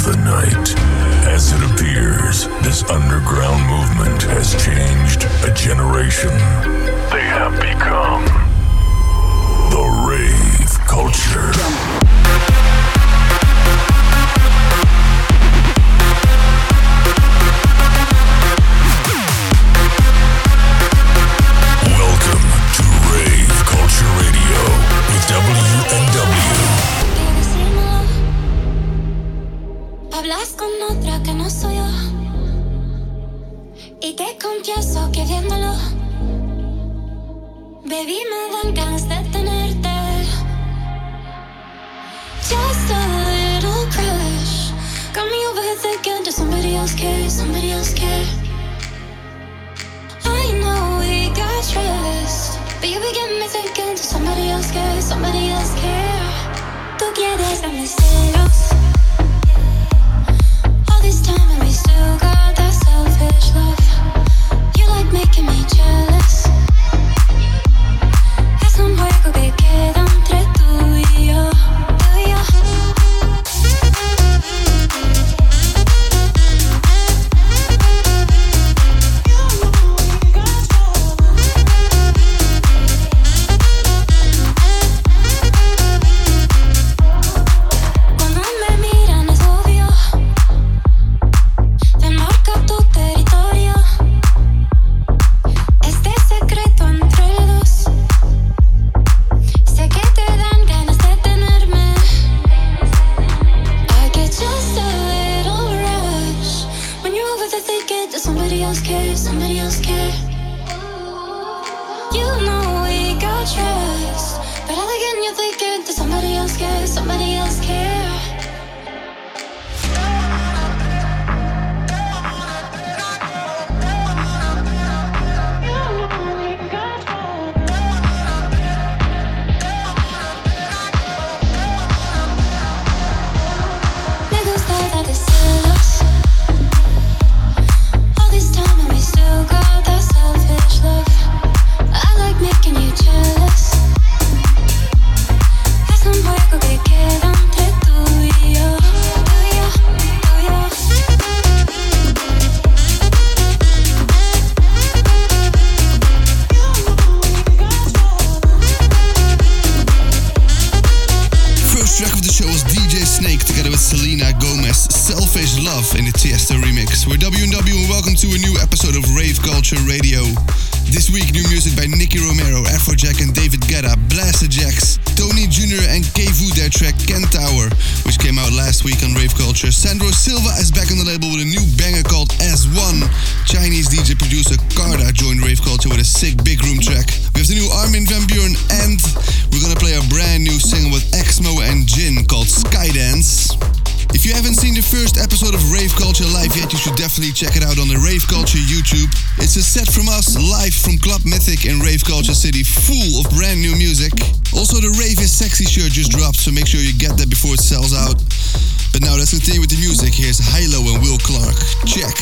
the night. As it appears, this underground movement has changed a generation. They have become the rave culture. Welcome to Rave Culture Radio with WNW. Hablas con otra que no soy yo y te confieso que viéndolo, baby, me dan ganas de tenerte. Just a little crush got me over thinking, does somebody else care? Somebody else care? I know we got trust, but you begin me thinking, does somebody else care? Somebody else care? Tú quieres darme celos. This time and we still got that selfish love. You like making me jealous. Es un juego que queda entre tú y yo, tú y yo. Cuando me miran es obvio. Somebody else care. You know we got trust, but all again you're thinking, does somebody else care? Somebody else care? Me gusta darte celos. Got that selfish love. I like making you jealous. Es un juego que queda entre tú y yo, tú y yo, tú y yo. First track of the show was DJ Snake together with Selena Gomez, Selfish Love in the Tiesto remix. We're WNW and welcome to a new episode of Rave Culture Radio. This week, new music by Nicky Romero, Afrojack and David Guetta, Blaster Jacks, Tony Jr. and K-Vu, their track Kentaur, which came out last week on Rave Culture. Sandro Silva is back on the label with a new banger called S1. Chinese DJ producer Karda joined Rave Culture with a sick big room track. We have the new Armin van Buuren, and we're gonna play a brand new single with Exmo and Jin called Skydance. If you haven't seen the first episode of Rave Culture live yet, you should definitely check it out on the Rave Culture YouTube. It's a set from us live from Club Mythic in Rave Culture City, full of brand new music. Also, the Rave is Sexy shirt just dropped, so make sure you get that before it sells out. But now let's continue with the music. Here's Hilo and Will Clark. Check.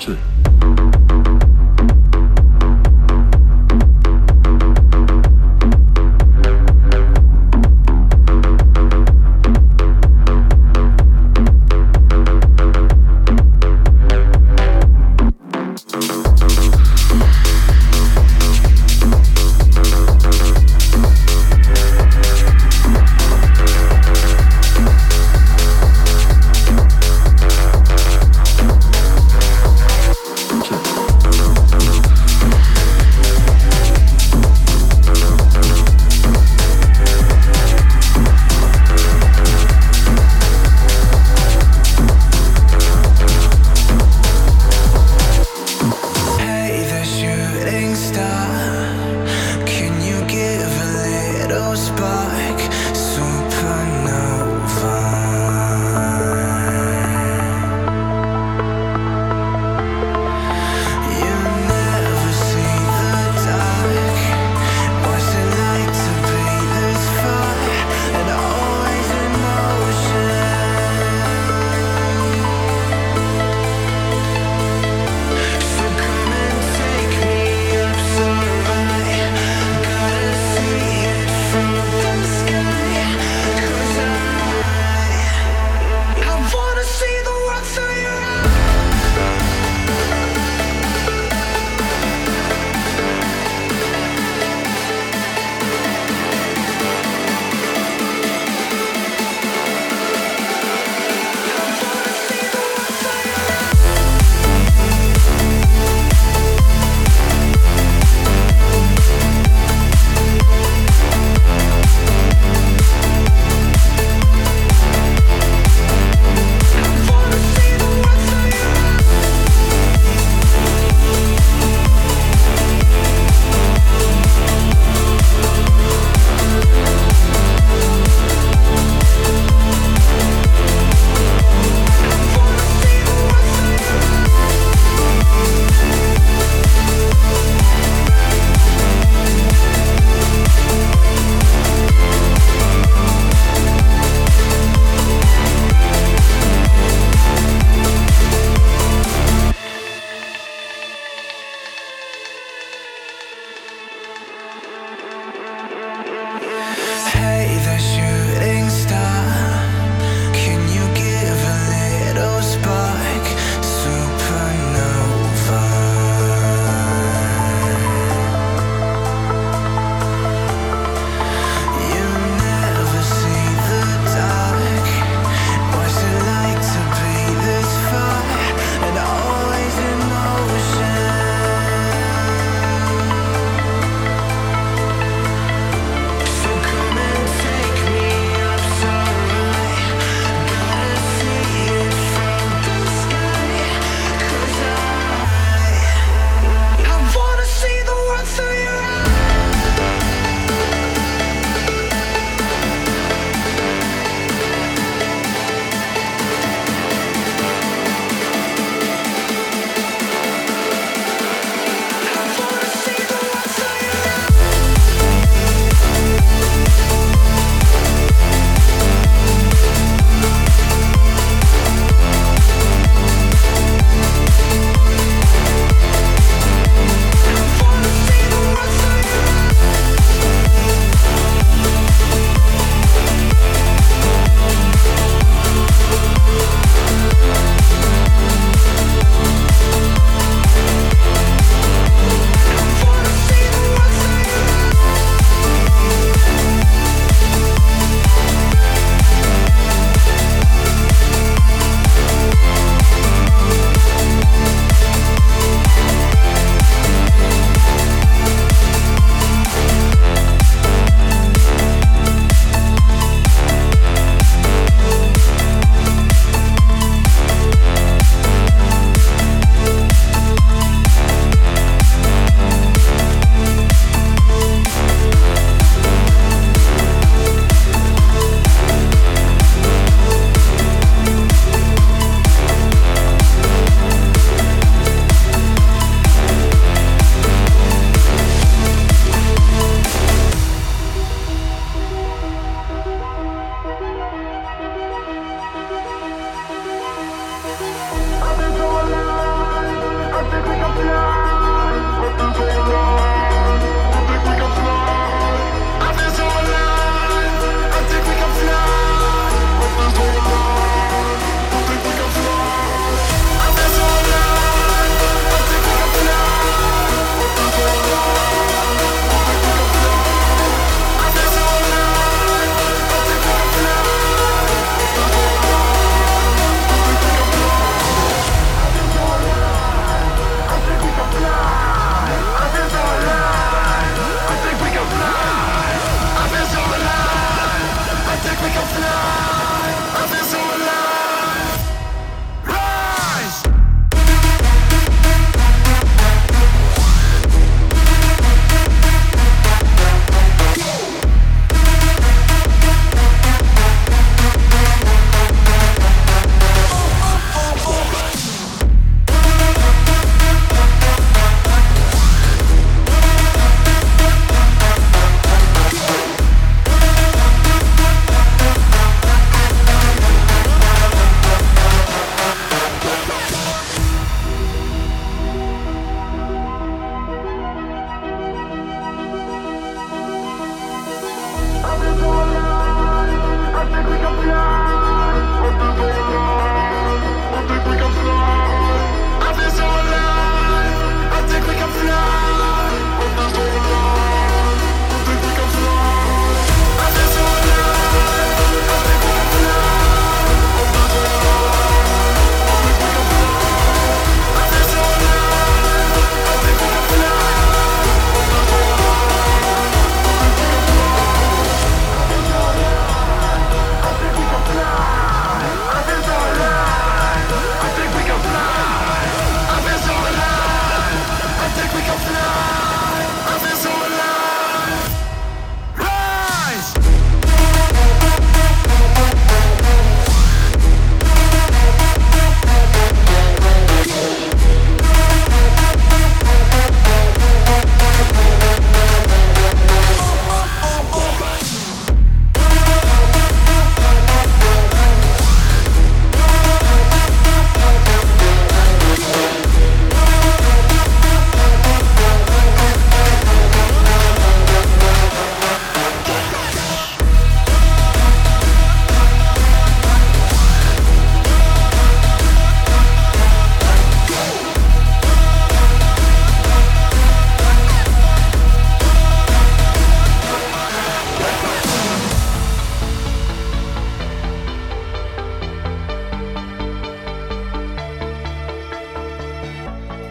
history.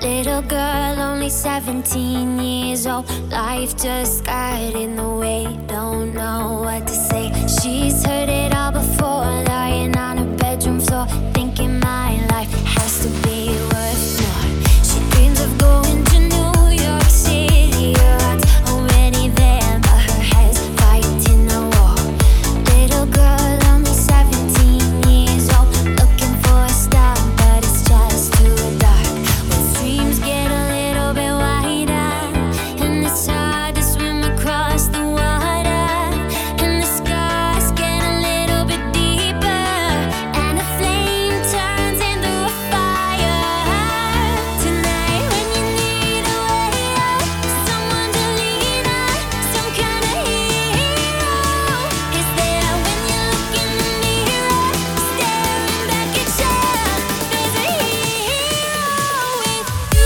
Little girl, only 17 years old. Life just got in the way, don't know what to say. She's heard it all before, lying on her bedroom floor, thinking my life has to be worth more. She dreams of going to New York City. Her heart's already there, but her head's fighting the war. Little girl, only 17 years old, looking for a star, but it's just too dark. When streams get a little bit wider, and it's hard to swim across the water, and the scars get a little bit deeper, and the flame turns into a fire. Tonight when you need a way out, someone to lean on, some kind of hero is there. When you look in the mirror, staring back at you, there's a hero with you.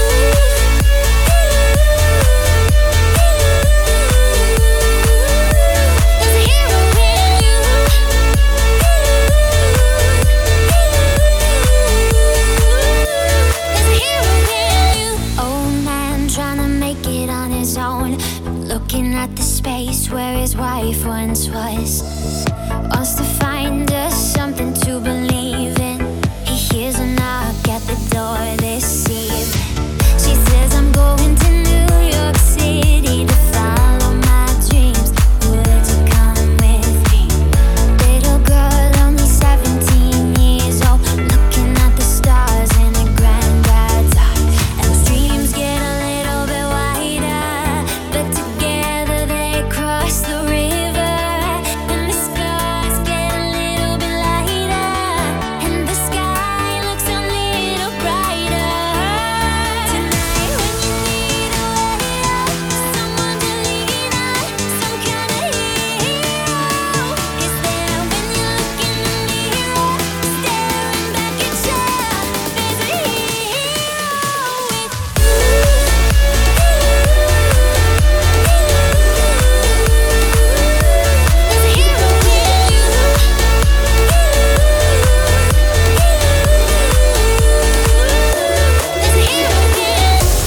There's a hero in you. There's a hero in you. Old man trying to make it on his own, looking at the space where his wife once was. Wants to find us something to believe in. He hears a knock at the door this evening. She says, I'm going to New York City to follow my dreams. Would you come with me? Little girl, only 17 years old, looking at the stars in her granddad's heart. And those dreams get a little bit wider, but together they cross the river. And the scars get a little bit lighter, and the sky looks a little brighter. Tonight when you need a way out, someone to lean on, some kind of hero is there. When you look in the mirror, staring back at you, there's a hero with you. There's a hero in you. There's a hero in you.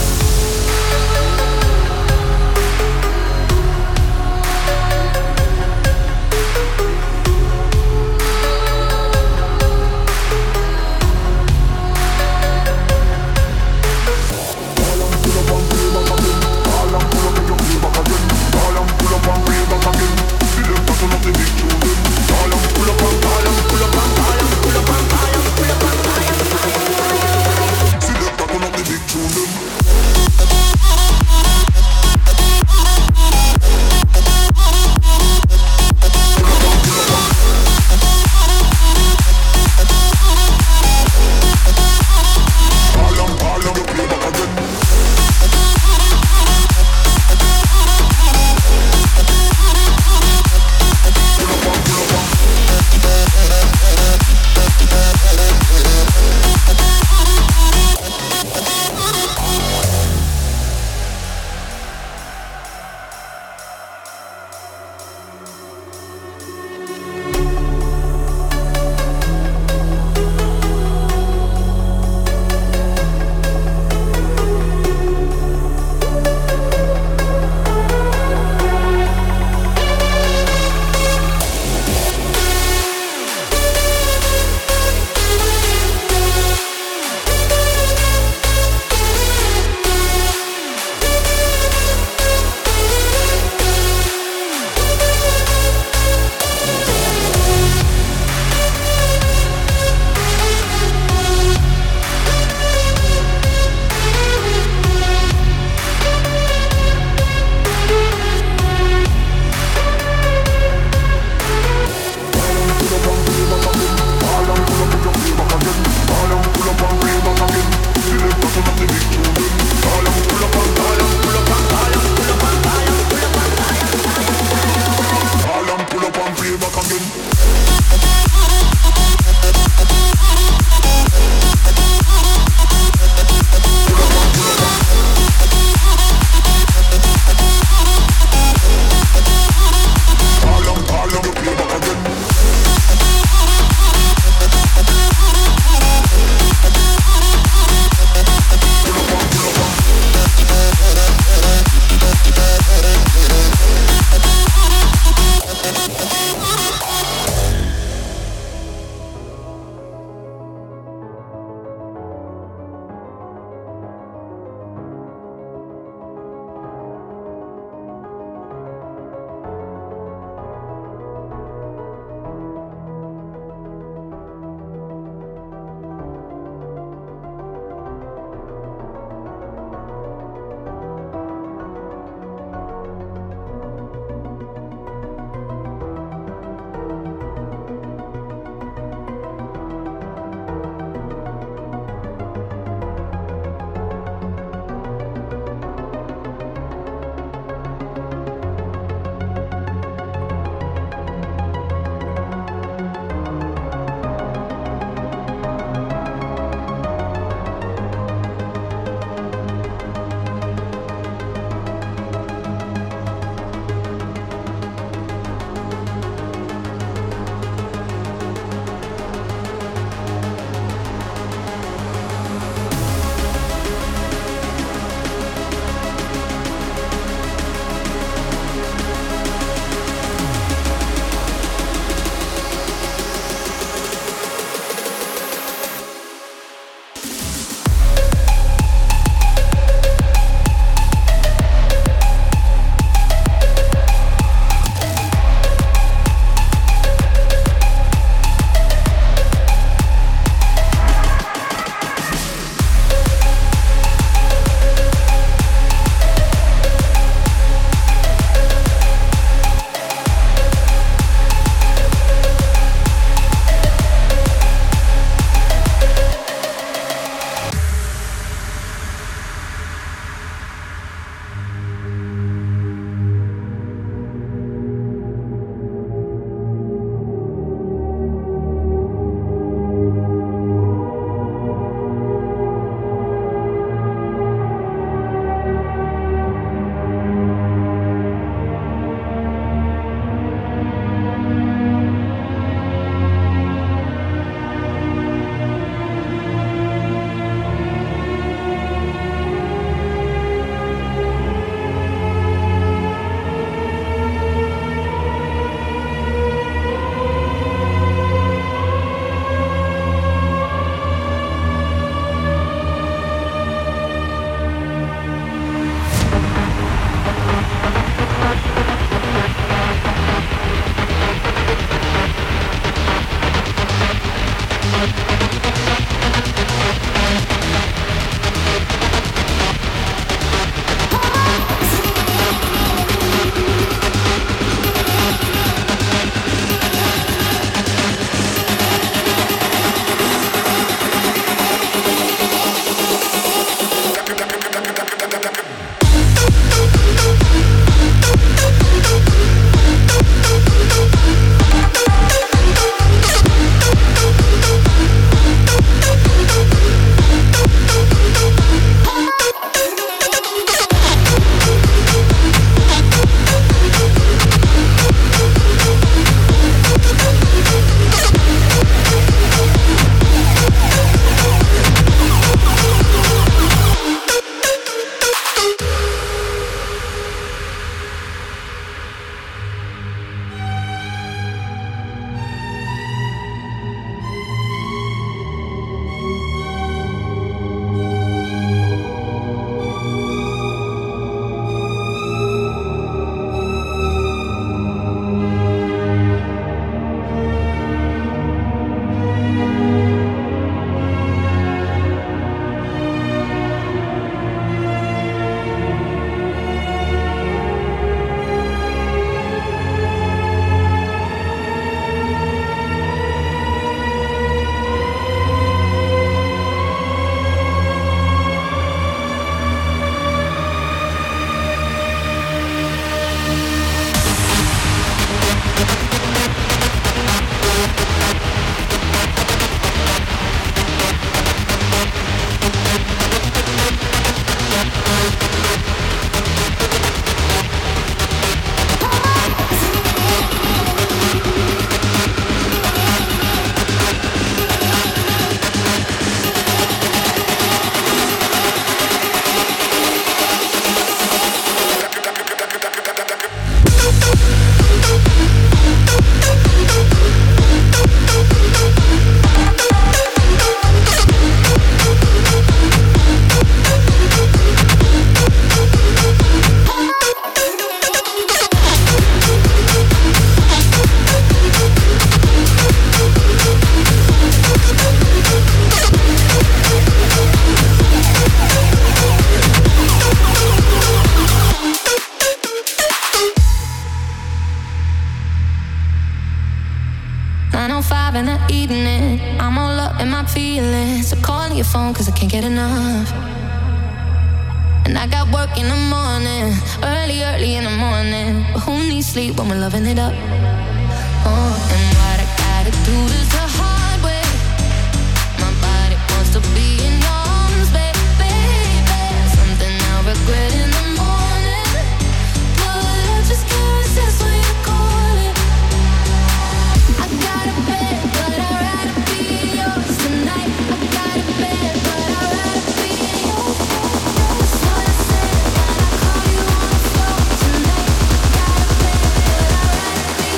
eating it. I'm all up in my feelings, so calling your phone cause I can't get enough. And I got work in the morning, early in the morning. But who needs sleep when we're loving it up? Oh, and what I gotta do is the hard way. My body wants to be in your arms, baby. Something I'll regret in the morning, but I just can't resist when you call it. I got a bed, but I'd rather be yours tonight. I got a bed, but I'd rather be yours. That's what I said when I call you on the phone tonight. I got a bed, but I'd rather be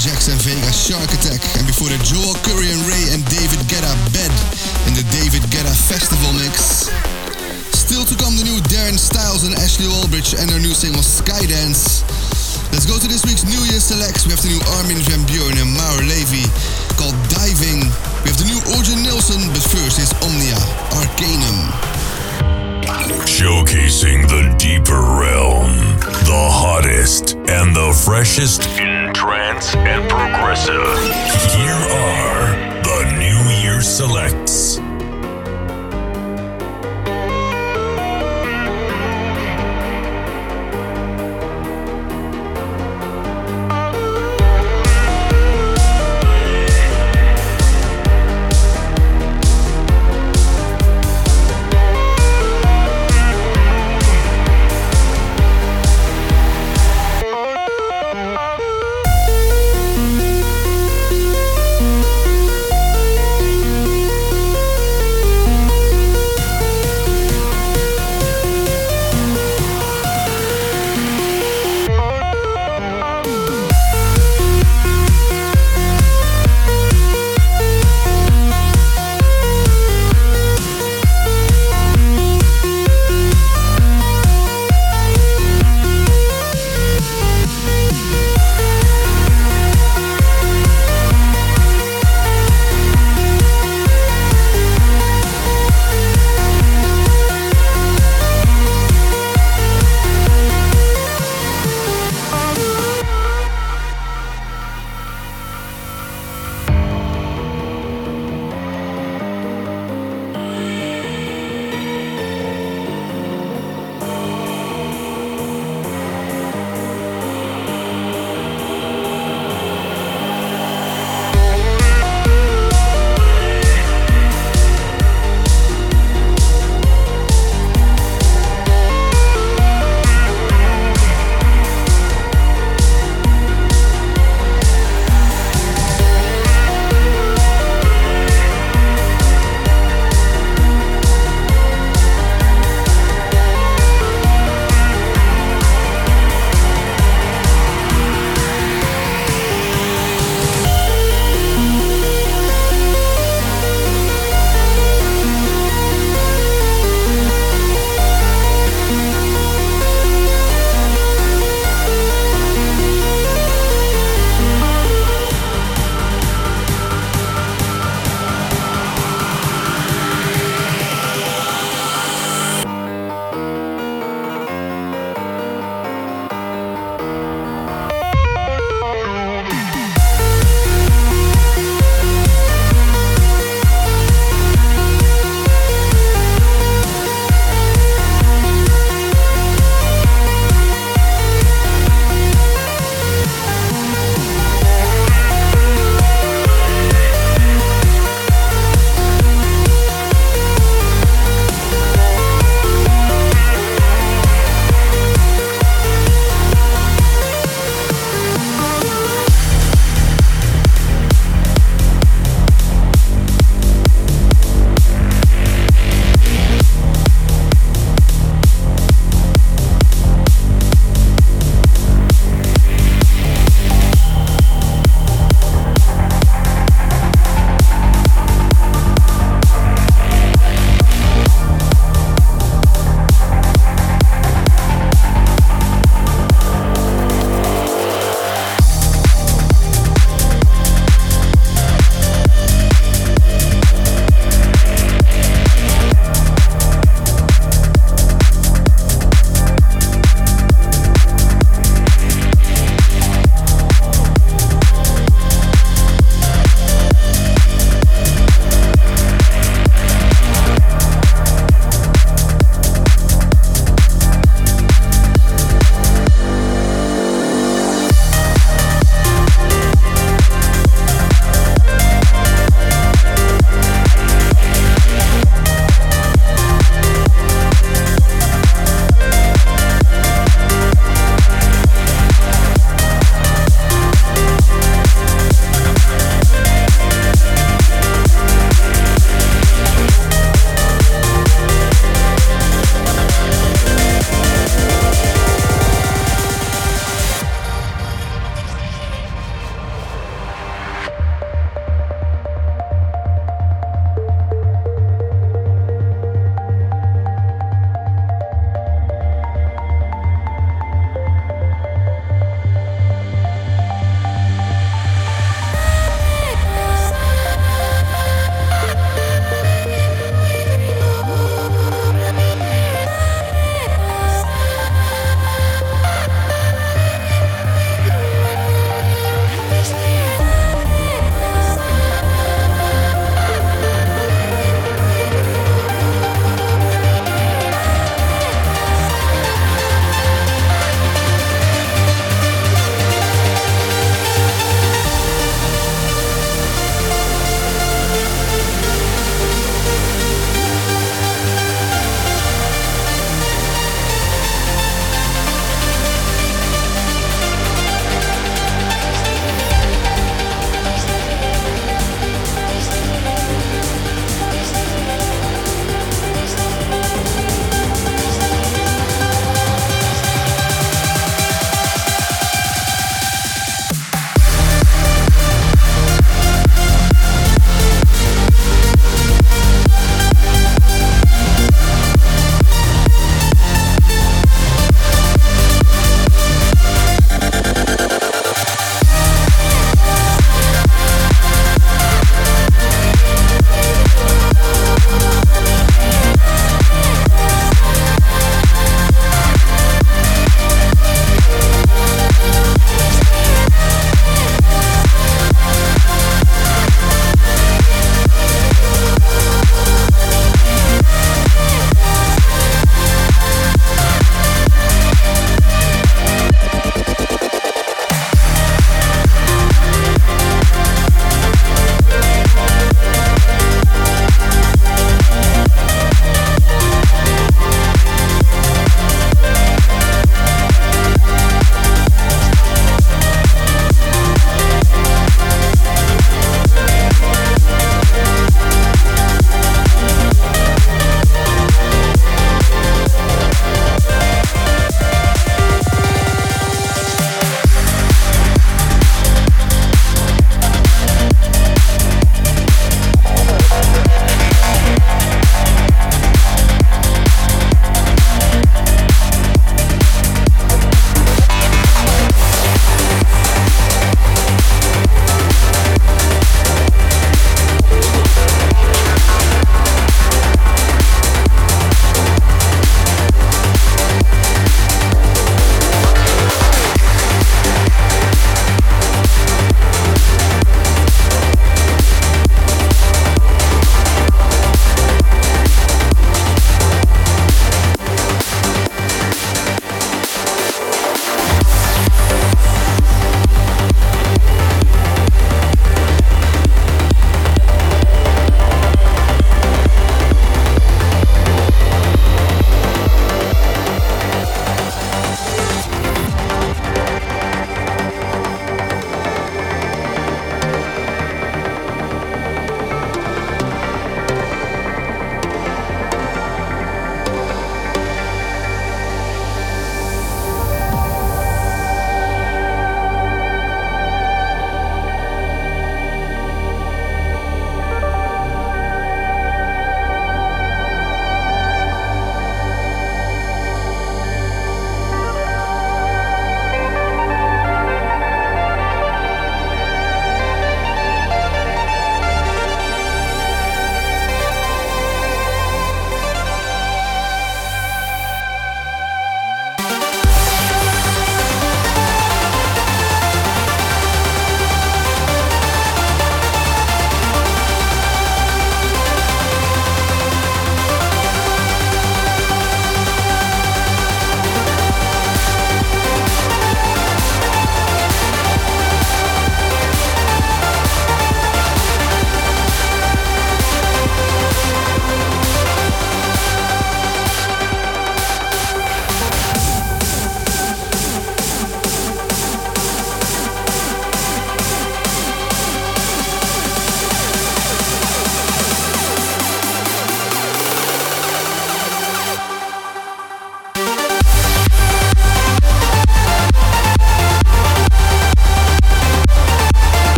Jackson Vega, Shark Attack. And before that, Joel Curry and Ray and David Guetta, Bed, in the David Guetta Festival mix. Still to come, the new Darren Styles and Ashley Aldridge and their new single Skydance. Let's go to this week's New Year Selects. We have the new Armin van Buuren and Maor Levi called Diving. We have the new Orjan Nilsson, but first is Omnia, Arcanum. Showcasing the deeper realm, the hottest and the freshest in trance and progressive. Here are the New Year Selects.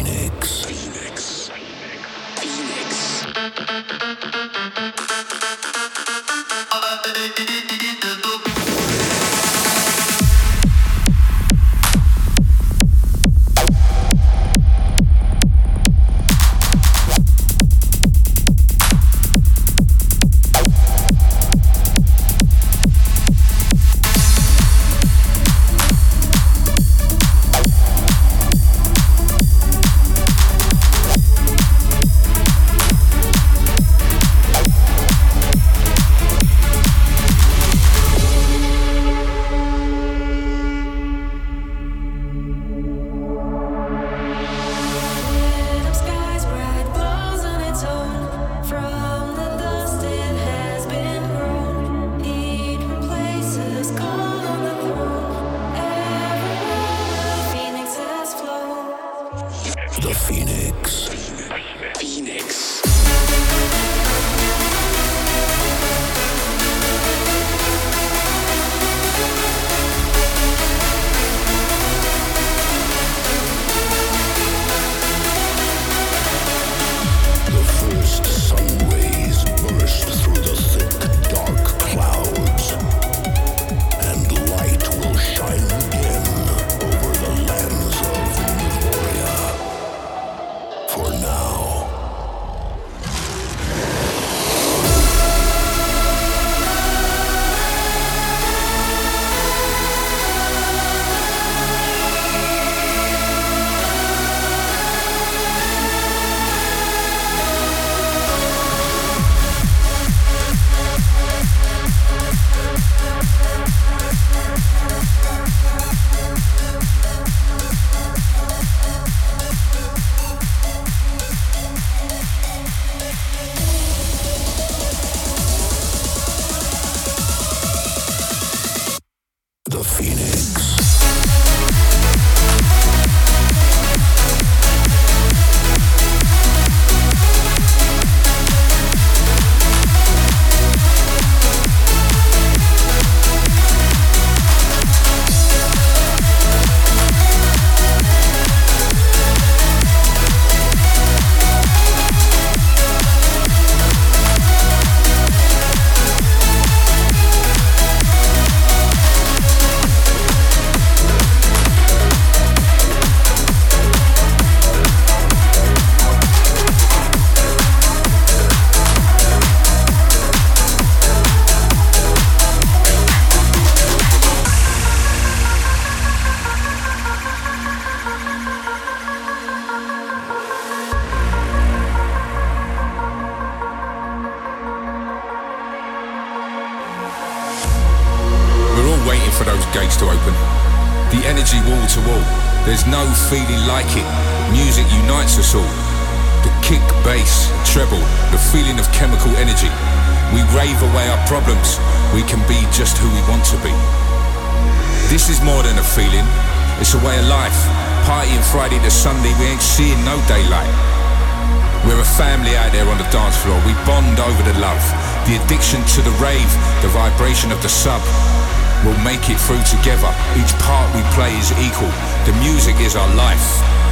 gates to open. The energy wall to wall. There's no feeling like it. Music unites us all. The kick, bass, treble, the feeling of chemical energy. We rave away our problems. We can be just who we want to be. This is more than a feeling. It's a way of life. Partying Friday to Sunday, we ain't seeing no daylight. We're a family out there on the dance floor. We bond over the love, the addiction to the rave, the vibration of the sub. We'll make it through together. Each part we play is equal. The music is our life.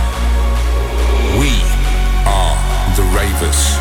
We are the Ravers.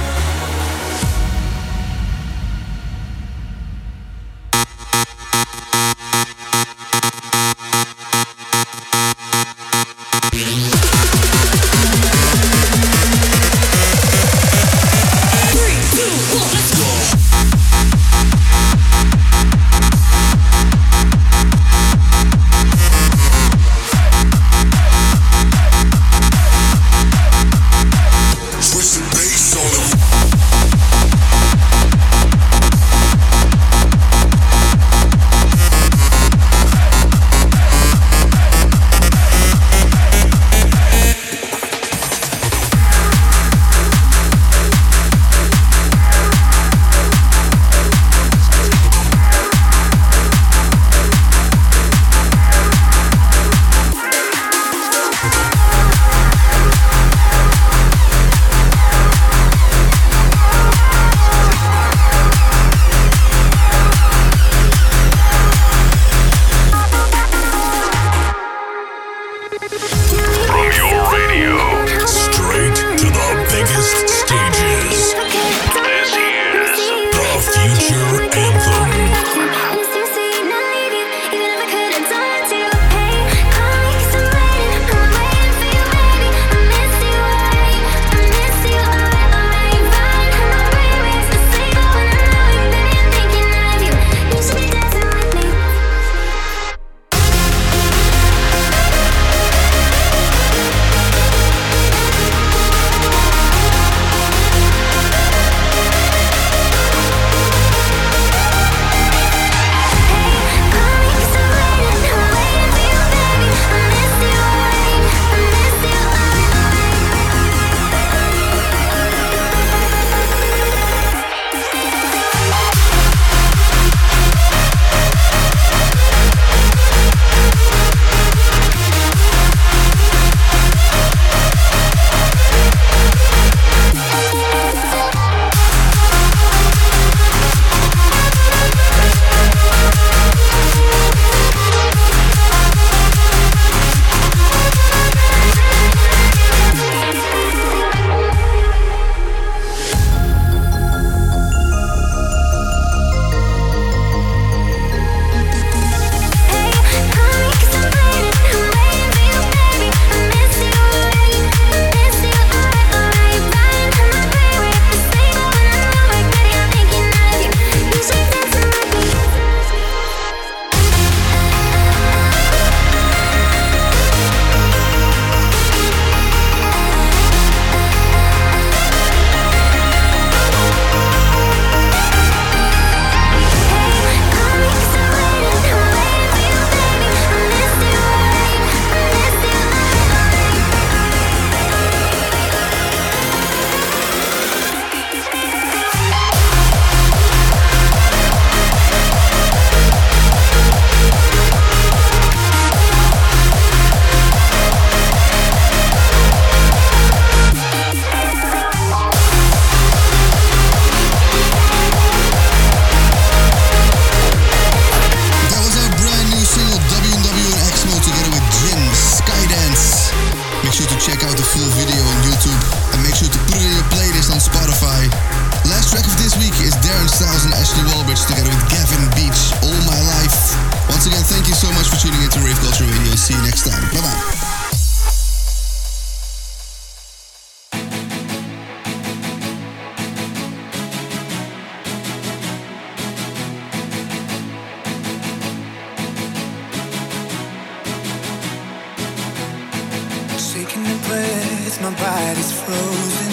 body's frozen.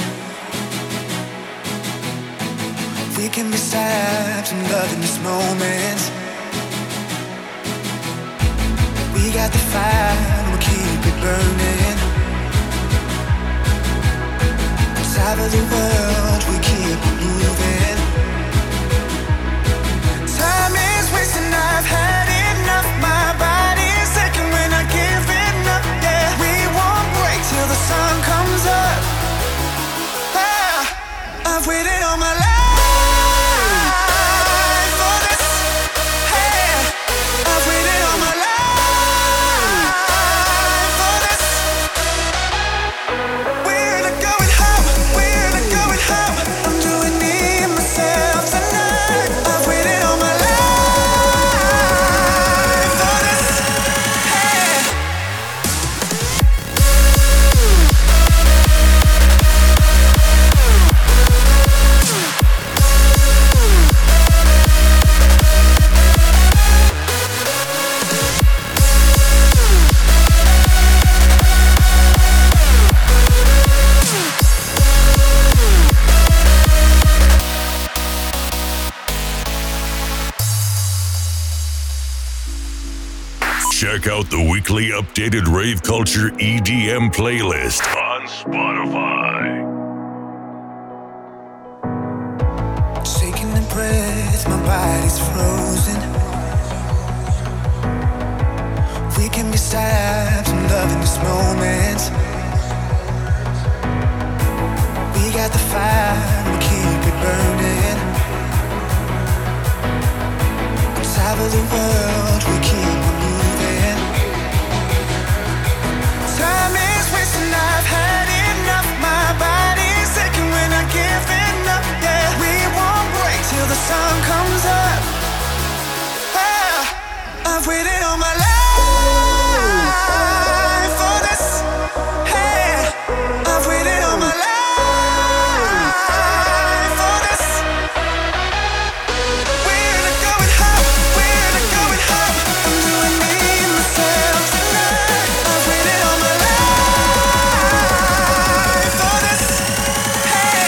We can be stabbed in love in this moment. We got the fire and we'll keep it burning. On top of the world, we keep moving. Time is wasting, I've had enough. My body's aching when I give it up. Yeah, we won't break till the sun comes up. I've waited all my life. Check out the weekly updated Rave Culture EDM playlist on Spotify. Taking a breath, my body's frozen. We can be stabbed in love in this moment. We got the fire, we'll keep it burning. On top of the world, we keep moving. Time is wasting, I've had enough. My body's aching when I give it up. Yeah, we won't break till the sun comes up. I've waited all my life for this. Hey, I've waited all my life for this. We're not going home, we're not going home. I'm doing me and myself tonight. I've waited all my life for this. Hey.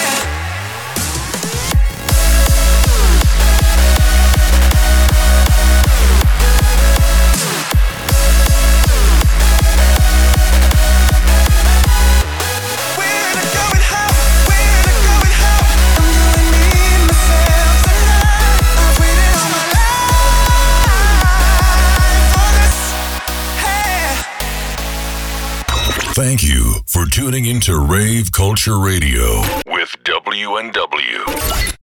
Thank you for tuning into Rave Culture Radio with WNW.